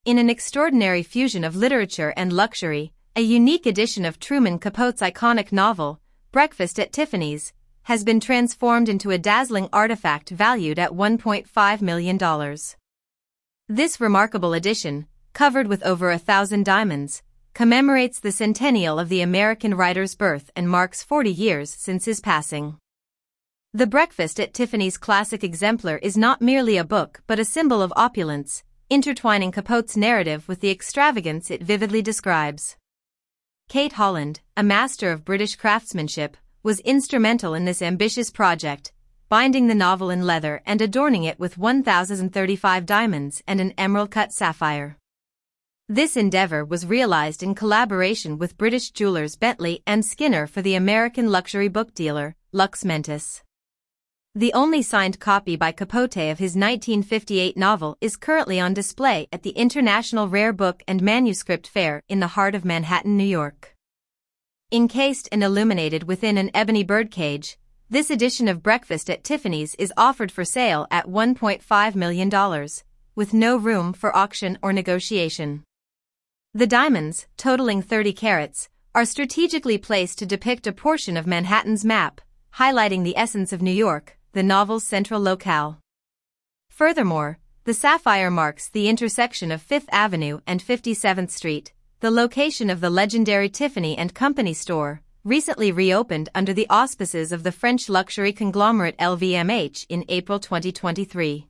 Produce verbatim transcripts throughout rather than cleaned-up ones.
In an extraordinary fusion of literature and luxury, a unique edition of Truman Capote's iconic novel, Breakfast at Tiffany's, has been transformed into a dazzling artifact valued at one point five million dollars. This remarkable edition, covered with over a thousand diamonds, commemorates the centennial of the American writer's birth and marks forty years since his passing. The Breakfast at Tiffany's classic exemplar is not merely a book but a symbol of opulence, intertwining Capote's narrative with the extravagance it vividly describes. Kate Holland, a master of British craftsmanship, was instrumental in this ambitious project, binding the novel in leather and adorning it with one thousand thirty-five diamonds and an emerald-cut sapphire. This endeavor was realized in collaboration with British jewelers Bentley and Skinner for the American luxury book dealer, Lux Mentis. The only signed copy by Capote of his nineteen fifty-eight novel is currently on display at the International Rare Book and Manuscript Fair in the heart of Manhattan, New York. Encased and illuminated within an ebony birdcage, this edition of Breakfast at Tiffany's is offered for sale at one point five million dollars, with no room for auction or negotiation. The diamonds, totaling thirty carats, are strategically placed to depict a portion of Manhattan's map, highlighting the essence of New York, the novel's central locale. Furthermore, the sapphire marks the intersection of Fifth Avenue and fifty-seventh Street, the location of the legendary Tiffany and Company store, recently reopened under the auspices of the French luxury conglomerate L V M H in April twenty twenty-three.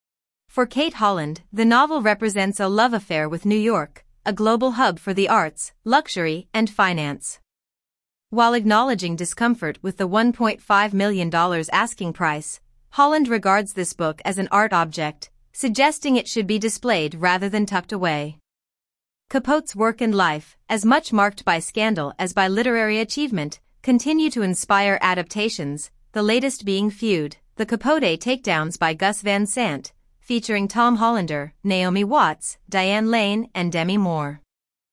For Kate Holland, the novel represents a love affair with New York, a global hub for the arts, luxury, and finance. While acknowledging discomfort with the one point five million dollars asking price, Holland regards this book as an art object, suggesting it should be displayed rather than tucked away. Capote's work and life, as much marked by scandal as by literary achievement, continue to inspire adaptations, the latest being Feud, The Capote Takedowns by Gus Van Sant, featuring Tom Hollander, Naomi Watts, Diane Lane, and Demi Moore.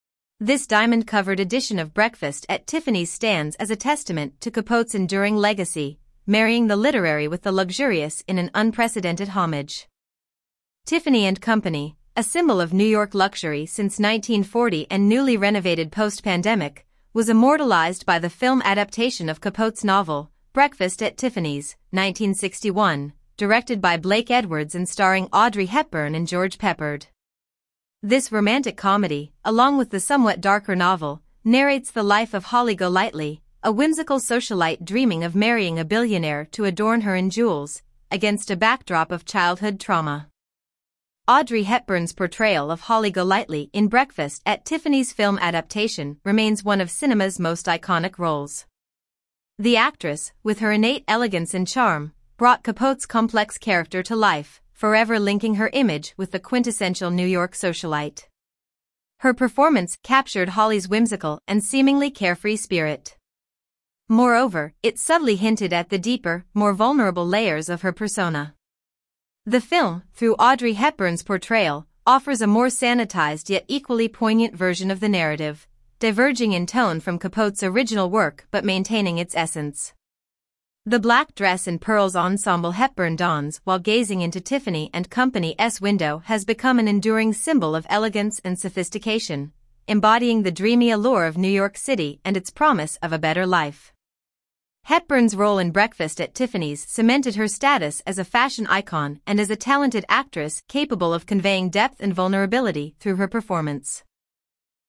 This diamond-covered edition of Breakfast at Tiffany's stands as a testament to Capote's enduring legacy, marrying the literary with the luxurious in an unprecedented homage. Tiffany and Company, a symbol of New York luxury since nineteen forty and newly renovated post-pandemic, was immortalized by the film adaptation of Capote's novel, Breakfast at Tiffany's, nineteen sixty-one, directed by Blake Edwards and starring Audrey Hepburn and George Peppard. This romantic comedy, along with the somewhat darker novel, narrates the life of Holly Golightly, a whimsical socialite dreaming of marrying a billionaire to adorn her in jewels, against a backdrop of childhood trauma. Audrey Hepburn's portrayal of Holly Golightly in Breakfast at Tiffany's film adaptation remains one of cinema's most iconic roles. The actress, with her innate elegance and charm, brought Capote's complex character to life, forever linking her image with the quintessential New York socialite. Her performance captured Holly's whimsical and seemingly carefree spirit. Moreover, it subtly hinted at the deeper, more vulnerable layers of her persona. The film, through Audrey Hepburn's portrayal, offers a more sanitized yet equally poignant version of the narrative, diverging in tone from Capote's original work but maintaining its essence. The black dress and pearls ensemble Hepburn dons while gazing into Tiffany and Company's window has become an enduring symbol of elegance and sophistication, embodying the dreamy allure of New York City and its promise of a better life. Hepburn's role in Breakfast at Tiffany's cemented her status as a fashion icon and as a talented actress capable of conveying depth and vulnerability through her performance.